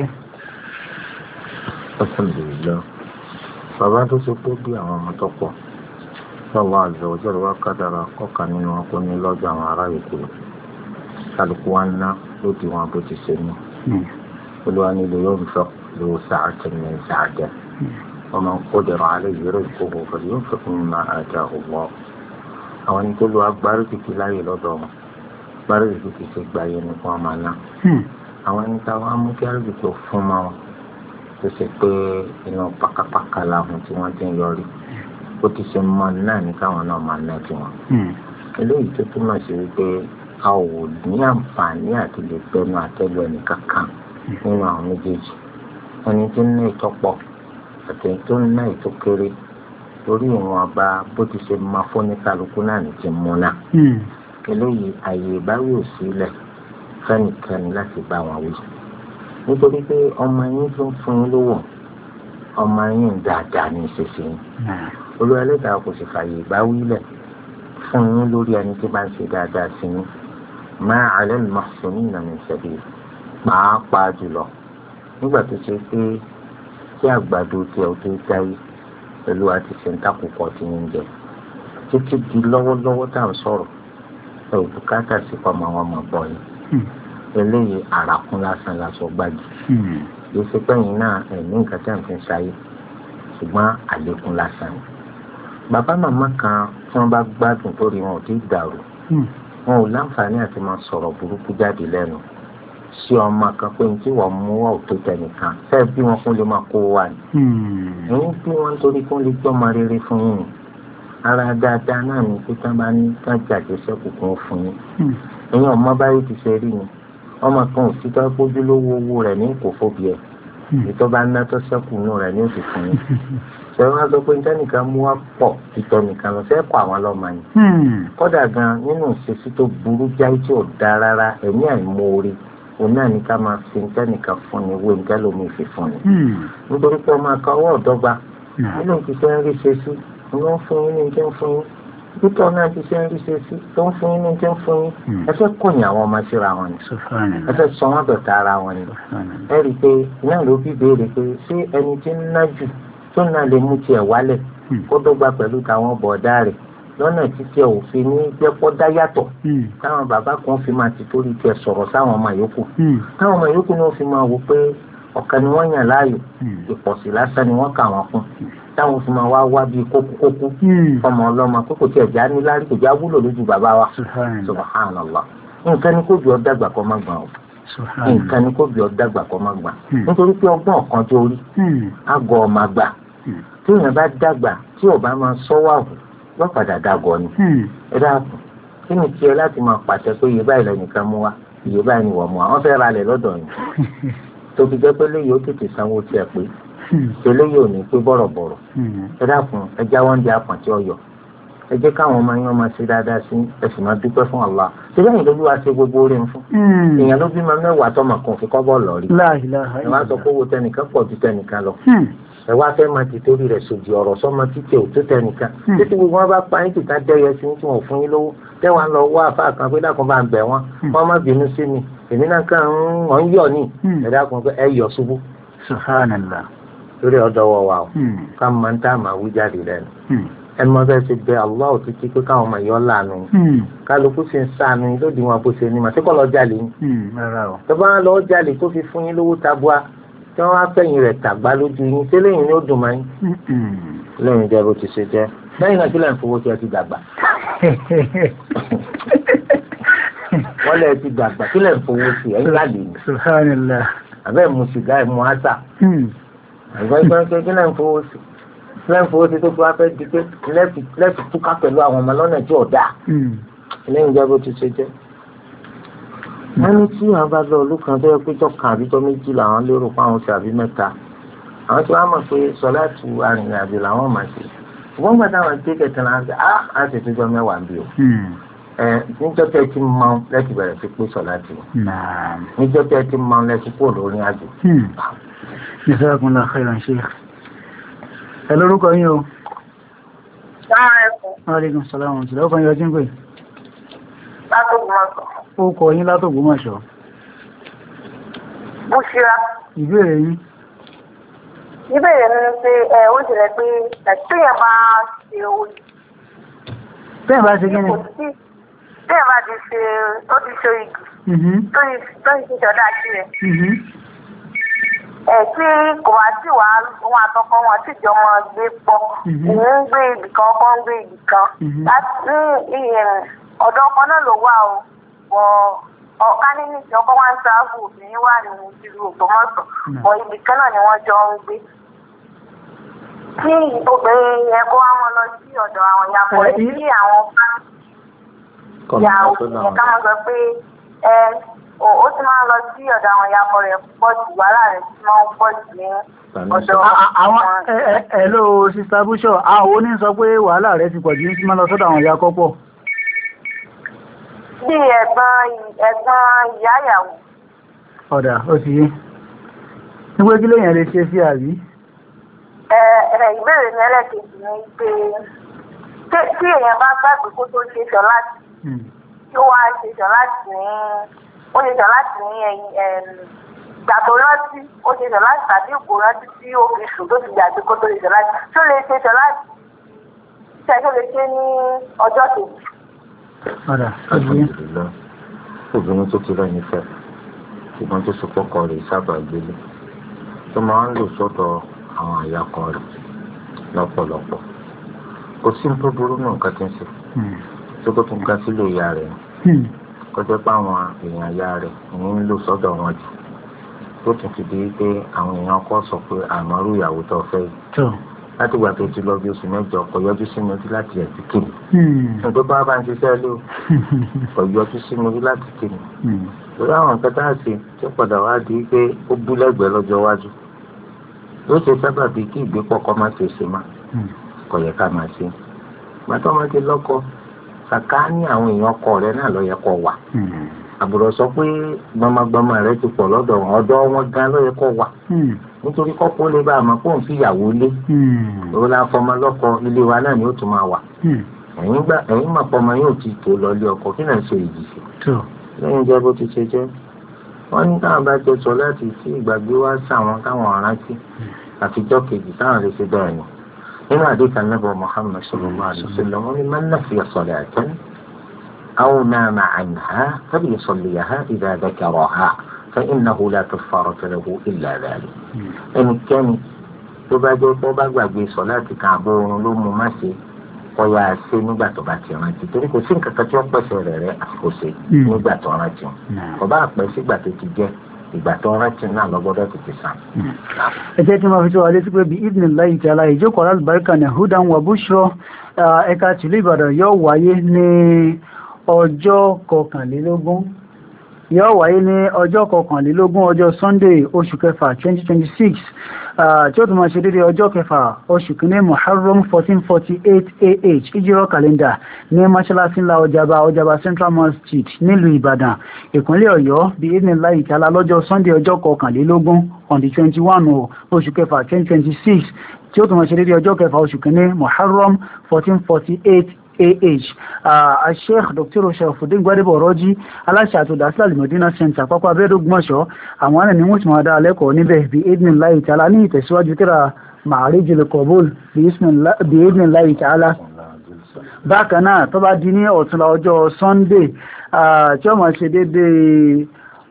Alhamdulillah bàbá tó ṣe pé bí àwọn ọmọ tó pọ̀ lọ́wọ́ àjọ ọjọ́ ìwà kádàrà kọ́kà nínú wọn kó ní lọ́jọ́ àwọn ará ìkú kálukú wa ná lóde wọn bó ti ṣe ní olúwa nílò yóò ń sọ lówó sáàtì ní sáàjẹ ọmọ qudira alayhi rizquhu falyunfiq mimma ataahu Allah àwọn ẹni tó lo agbárí kìkì láyè lọ́dọ̀ wọn agbárí kìkì ṣe gba yẹn ní fún ọmọ náà àwọn ẹni táwọn amúkẹ́rì tó fún mọ́ wọn tó ṣe pé inú pákápáká làwọn tí wọ́n ti ń yọrí ó ti ṣe mọ́ náà ní káwọn náà máa ná tiwọn. eléyìí tó túmọ̀ sí wípé a ò ní àǹfààní àti lè gbẹnu àtẹ́lu ẹnì kankan nínú àwọn méjèèjì ẹni tó ń ná ìtọ́pọ̀ àti ẹni tó ń ná ìtókéré lórí ìwọ̀n ọba bó ti ṣe máa fún ní kálukú náà ní ti mú náà. eléyìí àyè ìbáwí ò sílẹ̀ fẹ́nìkẹ́ni láti bá wọn wí. nítorí pé ọmọ yín tó ń fún yín lówó ọmọ yín dáadáa ní ìṣesí yín. olú ẹlẹ́dàá kò sì fààyè ìbáwí lẹ̀ fún yín lórí ẹni tí bá ń ṣe dáadáa sí yín. ma 'ala al-muhsinina min sabil pàápàá jùlọ nígbà tó ṣe pé tí àgbàdo tí ẹ tó dáyé pẹ̀lú àti ṣẹ̀ńtàkùkọ tí ń jẹ títí di lọ́wọ́lọ́wọ́ tá à ń sọ̀rọ̀ ẹ ò bùkátà sí pàmò àwọn ọmọ bọ̀ yìí eléyìí àràkún lásán lásán gbági yìí ṣe pẹ́yìn náà ẹ̀mí nǹkan tí à ń fi ṣayé ṣùgbọ́n àlékún lásán bàbá màmá kan tí wọ́n bá gbádùn tó rí wọn ò tí ì dàrú wọn ò láǹfààní àti máa sọ̀rọ̀ burúkú jáde lẹ́nu sí ọmọ kan pé ní tí wọ́n mú wà tó tẹnìkan fẹ́ẹ́ bí wọn fún lè máa kó wà ní. èyí bí wọ́n torí fún lè gbọ́mọ rere fún yín ara dáadáa náà ní pé tán bá ní ká jàjẹ́ sẹ́kù kan fún yín. èyí ọmọ báyìí ti ṣe rí ni ọmọ kan ò sí tó gbójú lówó owó rẹ̀ ní kò fóbi ẹ̀ ìtọ́ bá ná tó sẹ́kù nù rẹ̀ ní òsì fún yín. ṣé wọ́n á sọ pé tẹ́nìkan mú wá pọ̀ ìtọ́ nìkan lọ fẹ́ kọ́ àwọn ọlọ́mọ yìí. kódà gan nínú ìṣesí tó burú jáì tí ò dáa rárá ẹ̀mí àìmoore òun náà ní ká máa fi tẹ́nìkan fún ni wé nǹkan lómi fi fún ni. nítorí pé ọmọ akọwọ́ ọ̀dọ́gba nínú ti ṣe ń rí ṣe sí ló ń fún yín ní jẹ́ ń fún yín títọ́ náà ti ṣe ń rí ṣe sí tó ń fún yín ní jẹ́ ń fún yín ẹ fẹ́ kọ̀yìn àwọn ọmọ síra wọn ni ẹ fẹ́ sọ wọ́n dọ̀tá ara wọn ni. ẹ rí i pé náà ló bí béèrè pé ṣé ẹni tí ń ná jù tó náà lè mú tiẹ̀ wálẹ̀ kó dọ́gba pẹ̀lú táwọn bọ̀ọ̀dá rẹ̀ lọ́nà títí ẹ̀ òfin ní jẹ́pọ́ dá yàtọ̀ táwọn bàbá kan fi máa ti torí tiẹ̀ sọ̀rọ̀ sáwọn ọmọ yòókù táwọn ọmọ yòókù náà fi máa wò pé ọ̀kan ni wọ́n yàn láàyò ìpọ̀sí lásán ni wọ́n kà wọ́n kún táwọn fi máa wá bíi kókúkókú ọmọ ọlọ́mọ kókò tí ẹ̀já ní lárí kò já wúlò lójú bàbá wa subhanallah nǹkan ni kó bí ọ dàgbà kọ́ má gbà ọ́ nǹkan ni kó bí ọ dàgbà kọ́ má gbà nítorí pé ọgbọ́n ọ̀kan tó rí àgọ́ ọmọ àgbà tí èèyàn bá dàgbà tí ò bá máa sọ́wọ́ àwò lọ́padà dàgọ̀ ni ẹ dáàbò kí ni tiẹ̀ láti máa pàṣẹ pé iye báyìí lẹ́nìkan mú wa iye báyìí ni wọ́n mú wa wọ́n fẹ́ ra lẹ̀ lọ́dọ̀ yìí tó fi jẹ́ pé léyìí ó tètè sanwó tiẹ̀ pé eléyìí ò ní pé bọ̀rọ̀bọ̀rọ̀ ẹ dákun ẹ já wọn di apọ̀n tí ó yọ ẹ jẹ́ káwọn ọmọ yín máa ṣe dáadáa sí ẹ sì máa dúpẹ́ fún Allah ṣé bẹ́ẹ̀ ló bí wàá ṣe gbogbo orin fún èèyàn ló bímọ mẹ́wàá tọmọ kan fi kọ́ bọ́ọ̀lù rí ẹ wá sọ pé owó tẹnìkan pọ̀ ju tẹnìkan lọ ẹ wá fẹ́ máa ti torí rẹ̀ sòdì ọ̀rọ̀ sọ́mọ títí ò tó tẹnìkan títí gbogbo wọn bá pa yín tìka dẹ́yẹ sí tí wọn ò fún yín lówó tẹ́wọ̀n lọ wá àfáà kan pé dákun bá ń bẹ̀ wọ́n wọ́n má bínú sí mi èmi náà kàn ń yọ̀ ní ẹ dákun pé ẹ yọ̀ ṣubú. Subhanallah. lórí ọ̀dọ̀ wọ̀ wà ó ká máa ń tá àmà wí jáde lẹ́nu ẹni máa fẹ́ ṣe bẹ Allah títí pé káwọn ọmọ yọ lànà kálukú sì ń sànù lódì wọn bó ṣe ní màá tí kò lọ jalè yín tó bá lọ jalè tó fi fún yín lówó tabua tí wọ́n á fẹ̀yìn rẹ̀ tàgbá lójú yín tí lẹ́yìn ni ó dùn máa yín lẹ́yìn jẹ́ bó ti ṣe jẹ́ lẹ́yìn náà kí lẹ́yìn fowó tí ẹ ti dàgbà wọ́n lẹ́yìn ti dàgbà kí lẹ́yìn fowó sí ẹ̀yìn láàlè ní àbẹ́ mu sìgá ẹ̀ mu ásà àgbà ìgbọ́n kí lẹ́yìn fowó sí lẹ́yìn fowó sí tó fi wá fẹ́ di pé lẹ́ẹ̀fì túká pẹ̀lú àwọn ọmọ lọ́nà tí ò dáa lẹ́yìn jẹ́ bó ti ṣe jẹ́ wọ́n ní tí àwọn bá lọ olùkàn tó yẹ pé jọkàn àbíjọ méjì làwọn lérò fún àwọn oṣù àbí mẹ́ta àwọn tí wọ́n mọ̀ pé sọláàtù arìnrìnàjò làwọn máa ṣe ṣùgbọ́n gbàdá àwọn tí kẹ̀kẹ́ náà ṣe á ṣe tó jọ mẹ́wàá bí o níjọ́ tẹ́ ti mọ lẹ́tì bẹ̀rẹ̀ sí pé sọláàtù níjọ́ tẹ́ ti mọ lẹ́tì kúrò lórí àjò. Jazakumullahu khairan Sheikh. ẹ lórúkọ yín o. Aleykum salaam wa rahmatullahi. ó kàn yín ọjọ́ ń pè. Ó kọ yín látògbómọ̀ṣọ́. Bùṣírà. Ìbéèrè yín. Ìbéèrè mi ni pé ó ṣẹlẹ̀ pé téèyàn bá ṣe orí. Téèyàn bá ṣe kí ni? Téèyàn bá ti ṣe ó ti ṣe igi. Tó ti ṣe ṣọ̀dá sí rẹ̀. Tí kò wá sí wàá wọn àtọkọ wọn tí ìjọ wọn gbé pọ̀. Ìyẹn ń gbé ibì kan ọkọ ń gbé ibì kan. Láti ọ̀dọ̀ ọkọ náà ló wà o. Ọ̀ká nínú ìṣẹ́ ọkọ wá ń sáàbù obìnrin wà ní ìlú Ògbómọ̀ṣọ́ bọ̀ ibì kan náà ni wọ́n jọ ń gbé. Kí obìnrin yẹn kó wá wọn lọ sí ọ̀dọ̀ àwọn ìyàpọ̀ rẹ̀ sí àwọn fámìlì ìyá òbí ká máa sọ pé ó ti máa lọ sí ọ̀dọ̀ àwọn ìyàpọ̀ rẹ̀ pọ̀ jù wàhálà rẹ̀ tí wọ́n pọ̀ jù ní ọ̀dọ̀ àwọn. Hello Sister Busho, àwọn oní sọ pé wàhálà rẹ̀ ti pọ̀ jù ní tí máa lọ sọ́dọ̀ àwọn ìyá kọ́pọ̀. Bí ẹ̀gbọ́n ìyá ìyàwó. Ọ̀dà ó ti yé. Nígbé kí lèèyàn lè ṣe sí àbí? Ìbéèrè ní ẹlẹ́kejì ni pé tí èèyàn bá gbàgbé kó tó ṣe sọ láti tí ó wá ṣe sọ láti ní ìgbà tó rántí ó ṣe sọ láti tàbí òkú rántí tí ó fi sùn tó ti gbàgbé kó tó ṣe sọ láti tó lè ṣe sọ láti tó lè ṣe ní ọjọ́ kejì. Ọ̀dà obìnrin tó ti lẹ́yìn fẹ́ ṣùgbọ́n tó so pọ́kọ rẹ̀ sábà gbélé tó máa ń lò sọ́dọ̀ àwọn àyàkọ rẹ̀ lọ́pọ̀lọpọ̀ kò sí ní tó burú náà nǹkan tí ń ṣe tó kó tó ń ga sílé ìyá rẹ̀ kọjá pé àwọn èèyàn aya rẹ̀ ń lò sọ́dọ̀ wọn jù tó tún ti di pé àwọn èèyàn kọ́ sọ pé àmọ́rú ìyàwó tó fẹ́ yìí láti ìgbà tó ti lọ bí oṣù mẹ́jọ kò yọjú sí mi láti ẹ̀ ti kìnnì nítorí bá ń ṣiṣẹ́ lé o kò yọjú sí mi láti kìnnì lórí àwọn nǹkan tá a ṣe tí ó padà wá di pé ó bú lẹ́gbẹ̀ẹ́ lọ́jọ́ iwájú ló ṣe sábà bíi kí ìgbépọ̀ kọ́ máa ṣe ṣe má kò yẹ ká máa ṣe gbàtọ́ máa ti lọ́kọ kàkà ní àwọn èèyàn ọkọ rẹ náà ló yẹ kó wà àbúrò sọ pé gbọmọgbọmọ rẹ ti pọ̀ lọ́dọ̀ wọn ọ̀dọ̀ wọn gan ló yẹ kó wà nítorí kọ́kọ́ lè bá a mọ̀ pé òun fi ìyàwó lé òun la fọmọ lọ́kọ ilé wa náà ni ó tún máa wà ẹ̀yin mọ̀ pọ̀ ọmọ yóò ti tó lọ lé ọkọ kí náà ṣe èyí sí lẹ́yìn jẹ́ bó ti ṣe jẹ́ wọ́n ní táwọn bá jẹ sọ láti tí ìgbàgbé wá sáwọn káwọn arántí àfijọ́ kejì táwọn lè ṣe bẹ́ẹ̀ ni nínú àdéhùn anábọ̀ Muhammad sallallahu alaihi wasallam wọ́n ní man nasiya salatan aw nama anha falyusalliha idha dhakaraha fa innahu la kafarata lahu illa dhalik. ẹnikẹ́ni tó bá jẹ́ tó bá gbàgbé sọ láti kan àbọ̀ oorun ló mú má ṣe kọ́ya ṣe nígbà tó bá ti rántí torí kò sí nǹkan kan tí wọ́n pèsè rẹ̀ àsìkò ṣe nígbà tó rántí kò bá pẹ́ sígbà tó ti jẹ́ ìgbà tó rántí náà lọ́gbọ́dọ̀ tètè sàn. ẹ jẹ́ kí n máa fi tó wa létí pé bí idhnillahi ta'ala ìjókòó alálùbáríkà ní hudan wa bushra ẹ̀ka tìlú Ìbàdàn yóò wáyé ní ọjọ́ kọkànlélógún ọjọ́ Sunday oṣù kẹfà 2026 tí ó tún máa ṣe dédé ọjọ́ kẹfà oṣù kìíní Muharram 1448 AH ìjírọ̀ kàlẹ́ndà ní mọ́ṣáláṣí ńlá ọjàba Central Mosque nílùú Ìbàdàn ìpínlẹ̀ Ọ̀yọ́ bí idhnillahi ta'ala lọ́jọ́ Sunday ọjọ́ kọkànlélógún on the 21 oṣù kẹfà 2026 tí ó tún máa ṣe dédé ọjọ́ kẹfà oṣù kìíní Muharram 1448 AH Sheikh Dr. Sharafuddin Gbadebo Rọ́jí aláṣẹ àtòdásílẹ̀ Al-Madina Center pápá abẹ́dógúnmọ̀ṣọ́ àwọn ẹni wọ́n ti máa dá lẹ́kọ̀ọ́ níbẹ̀ bí idhnillahi ta'ala ní ìtẹ̀síwájú tíra Ma'arijul Qabul bí idhnillahi ta'ala. Bákan náà tó bá di ní ọ̀túnla ọjọ́ Sunday tí ó máa ṣe déédéé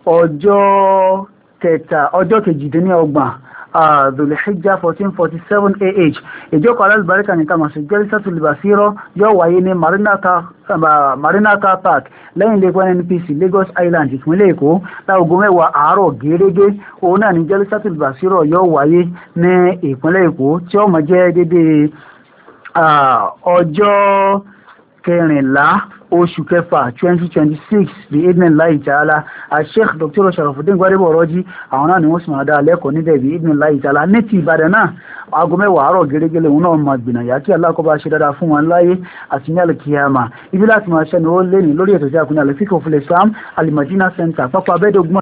ọjọ́ kejìdínlọ́gbọ̀n Dhul-Hijjah 1447 AH ìjókòó alálùbáríkà ní tamasi Jalsatul Basira yóò wáyé ní Marina Car Park lẹ́yìn lẹ́kọ̀ọ́ NNPC Lagos Island ìpínlẹ̀ Èkó láago 10 àárọ̀ gẹ́gẹ́ òun náà ní Jalsatul Basira yóò wáyé ní ìpínlẹ̀ Èkó tí ó máa jẹ́ dédé ọjọ́ kẹrìnlá oṣù kẹfà 2026 bí idhnillahi ta'ala Sheikh Dr. Sharafuddin Gbadebo Rọ́jí àwọn náà ni wọ́n sì máa dá lẹ́kọ̀ọ́ níbẹ̀ bí idhnillahi ta'ala ní ti Ìbàdàn náà aago 10 àárọ̀ gẹ́gẹ́ òun náà máa gbìnàyà kí Allah kó bá ṣe dáadáa fún wọn láyé àti ní àlùkìyàmà ibi láti máa ṣẹ́ni ó lé ní lórí ètò tí a kún ní Al-Fiqh fil Islam Al-Madina Center pápá abẹ́dógún